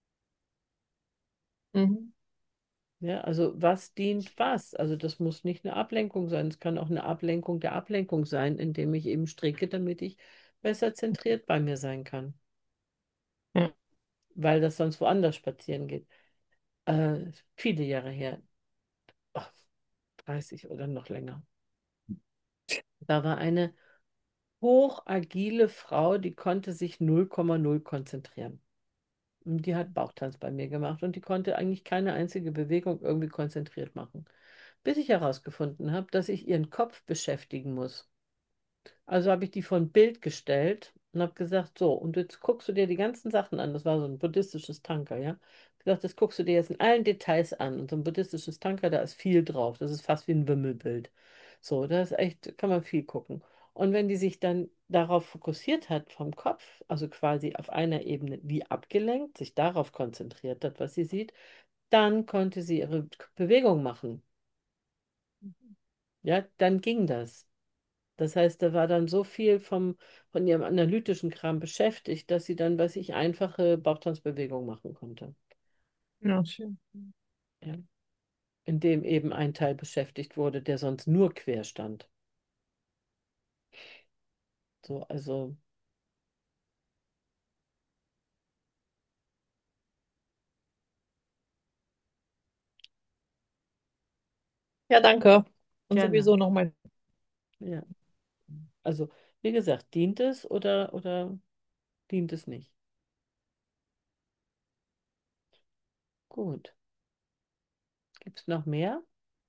Mhm. Ja, also was dient was? Also das muss nicht eine Ablenkung sein. Es kann auch eine Ablenkung der Ablenkung sein, indem ich eben stricke, damit ich besser zentriert bei mir sein kann, Ja. weil das sonst woanders spazieren geht. Äh, viele Jahre her, ach, dreißig oder noch länger. Da war eine hochagile Frau, die konnte sich null Komma null konzentrieren. Und die hat Bauchtanz bei mir gemacht und die konnte eigentlich keine einzige Bewegung irgendwie konzentriert machen. Bis ich herausgefunden habe, dass ich ihren Kopf beschäftigen muss. Also habe ich die vor ein Bild gestellt und habe gesagt, so, und jetzt guckst du dir die ganzen Sachen an. Das war so ein buddhistisches Tanker, ja. Ich gesagt, das guckst du dir jetzt in allen Details an. Und so ein buddhistisches Tanker, da ist viel drauf. Das ist fast wie ein Wimmelbild. So, da ist echt, kann man viel gucken. Und wenn die sich dann darauf fokussiert hat vom Kopf, also quasi auf einer Ebene wie abgelenkt, sich darauf konzentriert hat, was sie sieht, dann konnte sie ihre Bewegung machen. Ja, dann ging das. Das heißt, da war dann so viel vom, von ihrem analytischen Kram beschäftigt, dass sie dann, weiß ich, einfache Bauchtanzbewegungen machen konnte. Ja, schön. Ja. In dem eben ein Teil beschäftigt wurde, der sonst nur quer stand. So, also Ja, danke. Und gerne. sowieso nochmal. Ja. Also, wie gesagt, dient es oder, oder dient es nicht? Gut. Gibt es noch mehr?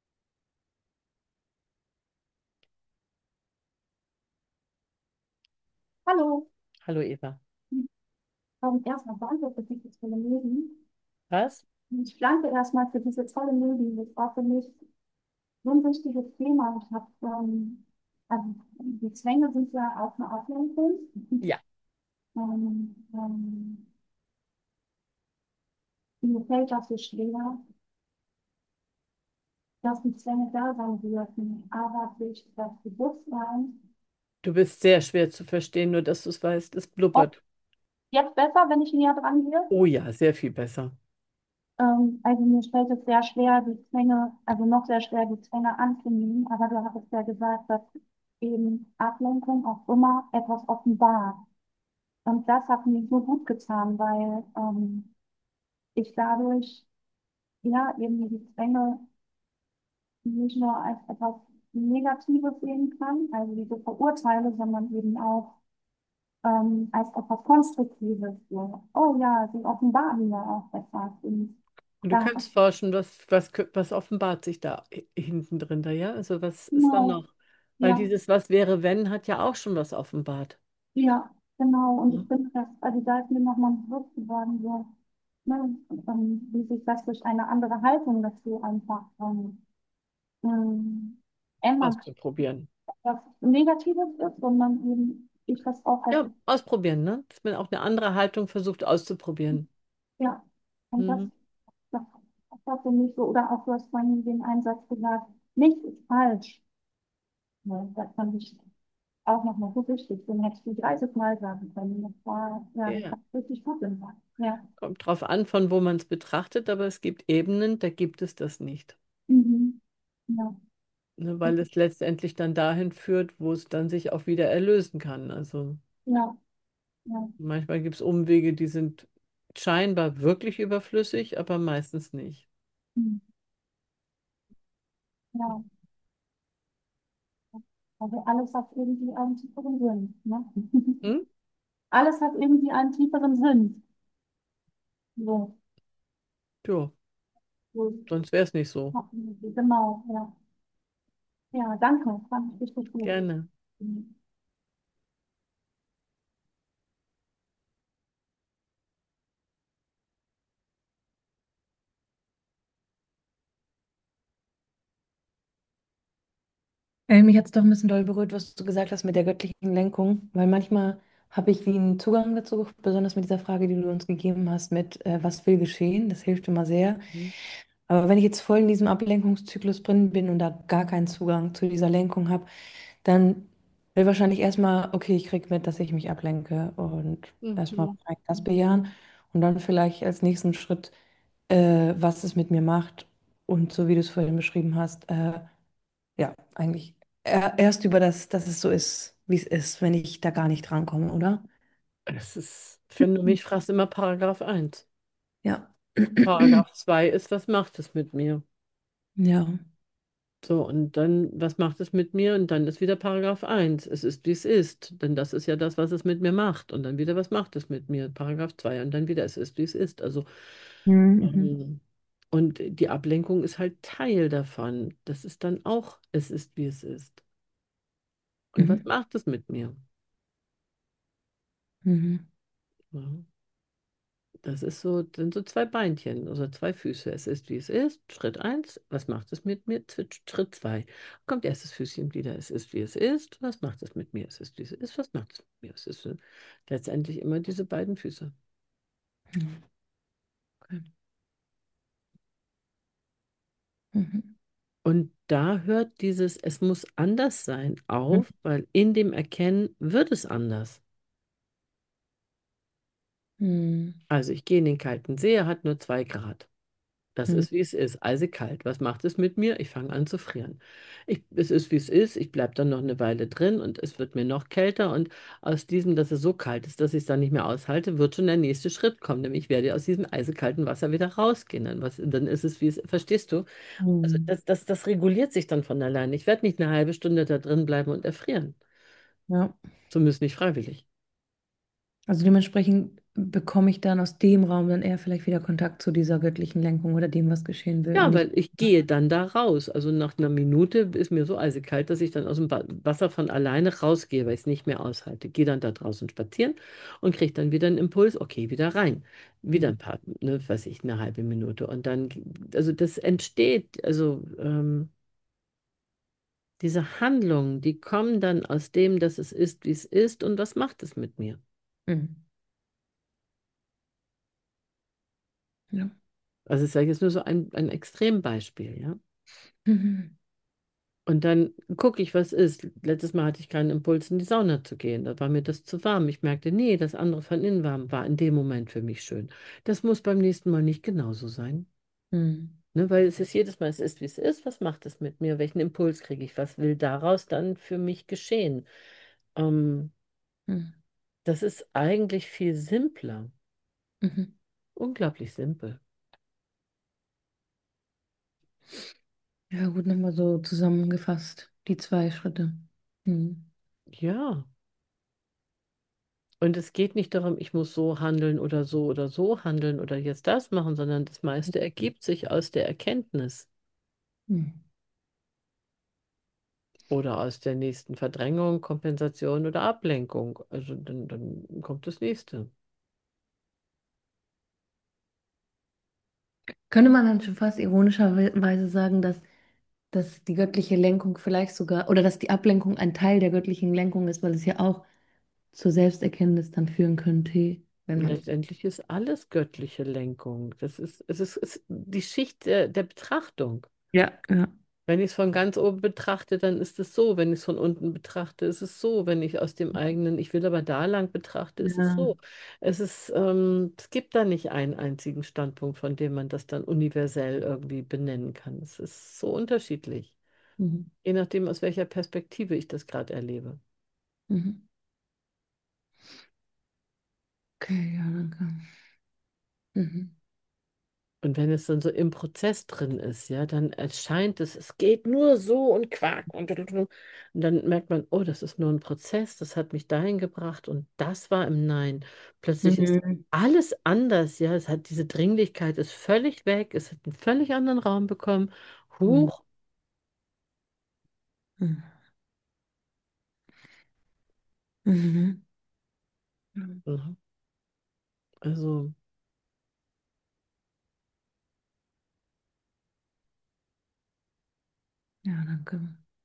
Hallo, Hallo Eva. ähm, erstmal danke für diese tolle Leben. Was? Ich danke erstmal für diese tolle Leben. Das war für mich so ein wichtiges Thema. Ich habe, ähm, also die Zwänge sind ja auch eine Ablenkung. Ja. Ähm, ähm, mir fällt das so schwer, dass die Zwänge da sein dürfen, aber durch das Bewusstsein. Du bist sehr schwer zu verstehen, nur dass du es weißt, es Ob blubbert. jetzt besser, wenn ich näher dran gehe? Oh ja, sehr viel besser. Ähm, also mir fällt es sehr schwer, die Zwänge, also noch sehr schwer, die Zwänge anzunehmen, aber du hattest ja gesagt, dass eben Ablenkung auch immer etwas offenbart. Und das hat mir so gut getan, weil ähm, ich dadurch ja eben die Zwänge nicht nur als etwas Negatives sehen kann, also diese Verurteile, sondern eben auch ähm, als etwas Konstruktives. So, oh ja, sie offenbaren ja auch etwas. Und Und du da, kannst forschen, was, was, kö- was offenbart sich da hi- hinten drin da, ja? Also was ist da genau, noch? Weil ja. dieses Was wäre, wenn hat ja auch schon was offenbart. Ja, genau. Und Ja. ich finde das, also da ist mir nochmal bewusst geworden, so, ne, ähm, wie sich das durch eine andere Haltung dazu einfach ähm, ähm, ändern kann. Auszuprobieren. Was Negatives ist, sondern eben ich das auch als, Ja, ausprobieren, ne? Dass man auch eine andere Haltung versucht auszuprobieren. ja, und das, Mhm. das, das war für mich so, oder auch du hast vorhin den Einsatz gesagt, nichts ist falsch. Ja, das fand ich auch nochmal so wichtig. Den hätte ich die dreißig Mal sagen können. Das war, ja, das Ja, hat richtig gut gemacht. Ja. kommt drauf an, von wo man es betrachtet, aber es gibt Ebenen, da gibt es das nicht. Mhm. Ja. Ne? Weil es letztendlich dann dahin führt, wo es dann sich auch wieder erlösen kann. Also Ja, ja, manchmal gibt es Umwege, die sind scheinbar wirklich überflüssig, aber meistens nicht. Hm. Ja, also alles hat irgendwie einen tieferen Sinn, ne? Hm? Alles hat irgendwie einen tieferen Sinn. So, Ja, so. sonst wäre es nicht so. Ja, genau, ja. Ja, danke, fand ich richtig gut. Gerne. Mhm. Äh, mich hat es doch ein bisschen doll berührt, was du gesagt hast mit der göttlichen Lenkung, weil manchmal habe ich wie einen Zugang dazu, besonders mit dieser Frage, die du uns gegeben hast, mit äh, was will geschehen. Das hilft immer sehr. Mhm. Aber wenn ich jetzt voll in diesem Ablenkungszyklus drin bin und da gar keinen Zugang zu dieser Lenkung habe, dann will wahrscheinlich erstmal, okay, ich kriege mit, dass ich mich ablenke und erstmal Mhm. kann ich das bejahen und dann vielleicht als nächsten Schritt, äh, was es mit mir macht und so wie du es vorhin beschrieben hast, äh, ja, eigentlich er, erst über das, dass es so ist, wie es ist, wenn ich da gar nicht rankomme, oder? Es ist, wenn du mich fragst, immer Paragraph eins. Ja. Paragraph zwei ist, was macht es mit mir? Ja. So, und dann, was macht es mit mir? Und dann ist wieder Paragraph eins. Es ist, wie es ist. Denn das ist ja das, was es mit mir macht. Und dann wieder, was macht es mit mir? Paragraph zwei. Und dann wieder, es ist, wie es ist. Also, Mhm. ähm, und die Ablenkung ist halt Teil davon. Das ist dann auch, es ist, wie es ist. Und was Mhm. macht es mit mir? Mhm. Ja. Das ist so, sind so zwei Beinchen, also zwei Füße. Es ist, wie es ist. Schritt eins, was macht es mit mir? Zw- Schritt zwei, kommt erstes Füßchen wieder. Es ist, wie es ist. Was macht es mit mir? Es ist, wie es ist. Was macht es mit mir? Es ist äh, letztendlich immer diese beiden Füße. Mhm. Okay. Mhm. Und da hört dieses, es muss anders sein, Mhm. auf, weil in dem Erkennen wird es anders. Mhm. Also ich gehe in den kalten See, er hat nur zwei Grad. Das Mhm. ist, wie es ist, eisekalt. Was macht es mit mir? Ich fange an zu frieren. Ich, es ist, wie es ist. Ich bleibe dann noch eine Weile drin und es wird mir noch kälter. Und aus diesem, dass es so kalt ist, dass ich es dann nicht mehr aushalte, wird schon der nächste Schritt kommen. Nämlich ich werde aus diesem eisekalten Wasser wieder rausgehen. Dann, was, dann ist es, wie es, verstehst du? Also Mhm. das, das, das reguliert sich dann von alleine. Ich werde nicht eine halbe Stunde da drin bleiben und erfrieren. Ja. Zumindest nicht freiwillig. Also dementsprechend bekomme ich dann aus dem Raum dann eher vielleicht wieder Kontakt zu dieser göttlichen Lenkung oder dem, was geschehen will. Und Ja, nicht. weil ich gehe dann da raus. Also nach einer Minute ist mir so eisekalt, dass ich dann aus dem Ba- Wasser von alleine rausgehe, weil ich es nicht mehr aushalte. Gehe dann da draußen spazieren und kriege dann wieder einen Impuls, okay, wieder rein. Wieder Mhm. ein paar, ne, weiß ich, eine halbe Minute. Und dann, also das entsteht, also ähm, diese Handlungen, die kommen dann aus dem, dass es ist, wie es ist und was macht es mit mir. Mhm. Ja. Also ich sage jetzt nur so ein, ein Extrembeispiel, ja. Mhm. Und dann gucke ich, was ist. Letztes Mal hatte ich keinen Impuls, in die Sauna zu gehen. Da war mir das zu warm. Ich merkte, nee, das andere von innen warm war in dem Moment für mich schön. Das muss beim nächsten Mal nicht genauso sein. Mhm. Ne? Weil es ist jedes Mal, es ist, wie es ist. Was macht es mit mir? Welchen Impuls kriege ich? Was will daraus dann für mich geschehen? Ähm, Mhm. das ist eigentlich viel simpler. Mhm. Unglaublich simpel. Ja, gut, nochmal so zusammengefasst, die zwei Schritte. Mhm. Ja. Und es geht nicht darum, ich muss so handeln oder so oder so handeln oder jetzt das machen, sondern das meiste ergibt sich aus der Erkenntnis Mhm. oder aus der nächsten Verdrängung, Kompensation oder Ablenkung. Also dann, dann kommt das nächste. Könnte man dann schon fast ironischerweise sagen, dass, dass die göttliche Lenkung vielleicht sogar, oder dass die Ablenkung ein Teil der göttlichen Lenkung ist, weil es ja auch zur Selbsterkenntnis dann führen könnte, wenn man. Letztendlich ist alles göttliche Lenkung. Das ist, es ist, es ist die Schicht der, der Betrachtung. Ja, ja. Wenn ich es von ganz oben betrachte, dann ist es so. Wenn ich es von unten betrachte, ist es so. Wenn ich aus dem eigenen, ich will aber da lang betrachte, ist es Ja. so. Es ist, ähm, es gibt da nicht einen einzigen Standpunkt, von dem man das dann universell irgendwie benennen kann. Es ist so unterschiedlich, Mhm. je nachdem, aus welcher Perspektive ich das gerade erlebe. Mhm. Okay, ja, danke. Mhm. Und wenn es dann so im Prozess drin ist, ja, dann erscheint es, es geht nur so und quack und, und dann merkt man, oh, das ist nur ein Prozess, das hat mich dahin gebracht und das war im Nein. Plötzlich ist Mhm. alles anders, ja, es hat diese Dringlichkeit ist völlig weg, es hat einen völlig anderen Raum bekommen. Mhm. Huch, Mhm. Mhm. Mhm. ja, also, Ja, danke.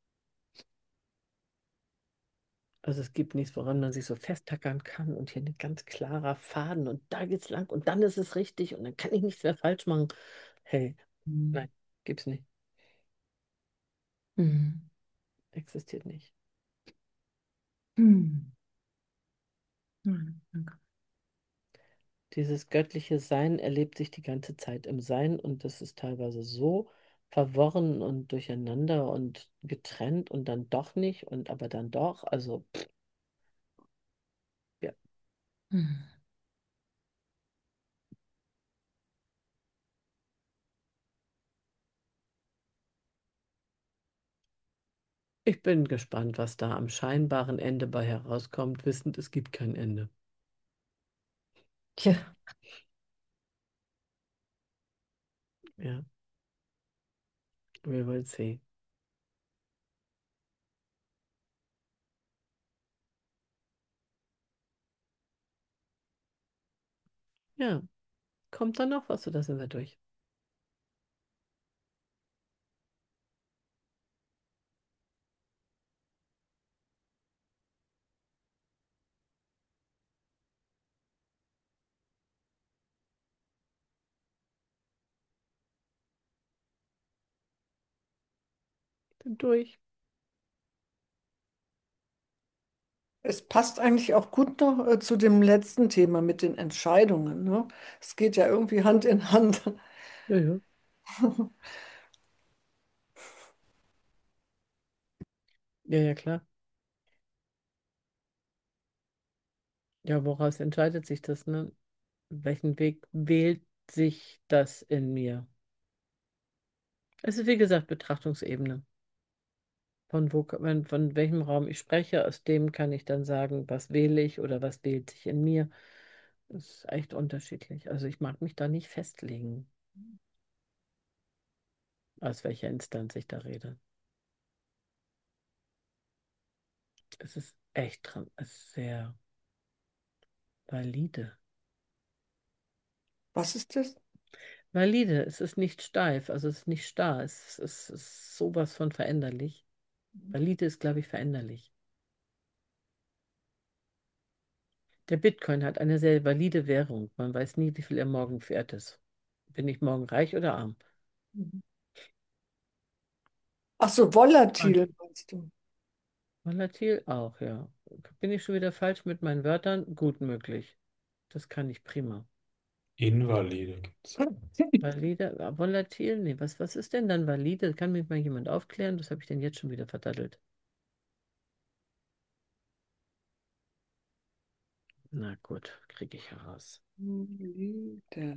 also es gibt nichts, woran man sich so festtackern kann und hier ein ganz klarer Faden und da geht's lang und dann ist es richtig und dann kann ich nichts mehr falsch machen. Hey, Mhm. nein, gibt's nicht, Mhm. existiert nicht. Mhm. Ja, danke. Dieses göttliche Sein erlebt sich die ganze Zeit im Sein und das ist teilweise so verworren und durcheinander und getrennt und dann doch nicht und aber dann doch. Also, pff, ja, Mhm. ich bin gespannt, was da am scheinbaren Ende bei herauskommt, wissend, es gibt kein Ende. Tja. Ja, wir wollen sehen. Ja, kommt dann noch was oder sind wir durch? Sind durch. Es passt eigentlich auch gut noch äh, zu dem letzten Thema mit den Entscheidungen, ne? Es geht ja irgendwie Hand in Hand. Ja, ja. Ja, ja, klar. Ja, woraus entscheidet sich das, ne? Welchen Weg wählt sich das in mir? Es ist, wie gesagt, Betrachtungsebene. Von wo, von, von welchem Raum ich spreche, aus dem kann ich dann sagen, was wähle ich oder was wählt sich in mir. Das ist echt unterschiedlich. Also ich mag mich da nicht festlegen, aus welcher Instanz ich da rede. Es ist echt dran, es ist sehr valide. Was ist das? Valide, es ist nicht steif, also es ist nicht starr, es ist, es ist sowas von veränderlich. Valide ist, glaube ich, veränderlich. Der Bitcoin hat eine sehr valide Währung. Man weiß nie, wie viel er morgen wert ist. Bin ich morgen reich oder arm? Ach so, Und volatil meinst du? volatil auch, ja. Bin ich schon wieder falsch mit meinen Wörtern? Gut möglich. Das kann ich prima. Invalide gibt's. Valide, äh, volatil? Nee, was, was ist denn dann valide? Kann mir mal jemand aufklären? Was habe ich denn jetzt schon wieder verdattelt? Na gut, kriege ich heraus. Valide.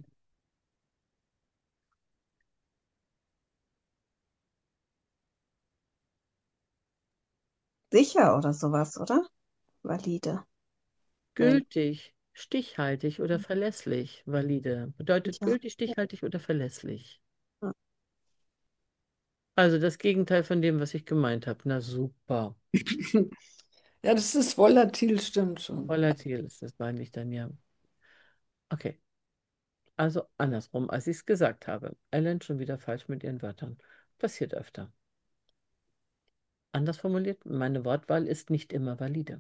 Sicher oder sowas, oder? Valide. Nee. Gültig, stichhaltig oder verlässlich. Valide. Bedeutet Sicher. gültig, stichhaltig oder verlässlich. Ja. Also das Gegenteil von dem, was ich gemeint habe. Na super. Ja, das ist volatil, stimmt schon. Volatil ist das, meine ich dann ja. Okay, also andersrum, als ich es gesagt habe. Ellen schon wieder falsch mit ihren Wörtern. Passiert öfter. Anders formuliert, meine Wortwahl ist nicht immer valide.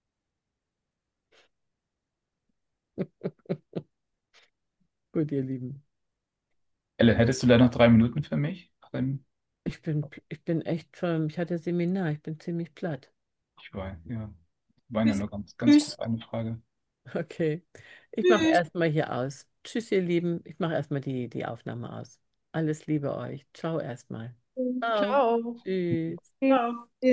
Gut, ihr Lieben. Ellen, hättest du da noch drei Minuten für mich? Drin? Ich bin, ich bin echt, ähm, ich hatte Seminar, ich bin ziemlich platt. Ich war, ja, war ja Tschüss. nur ganz, ganz Tschüss. kurz eine Frage. Okay, ich mache Tschüss. erstmal hier aus. Tschüss, ihr Lieben. Ich mache erstmal die, die Aufnahme aus. Alles Liebe euch. Ciao erstmal. Ciao. Ciao. Tschüss. Ciao.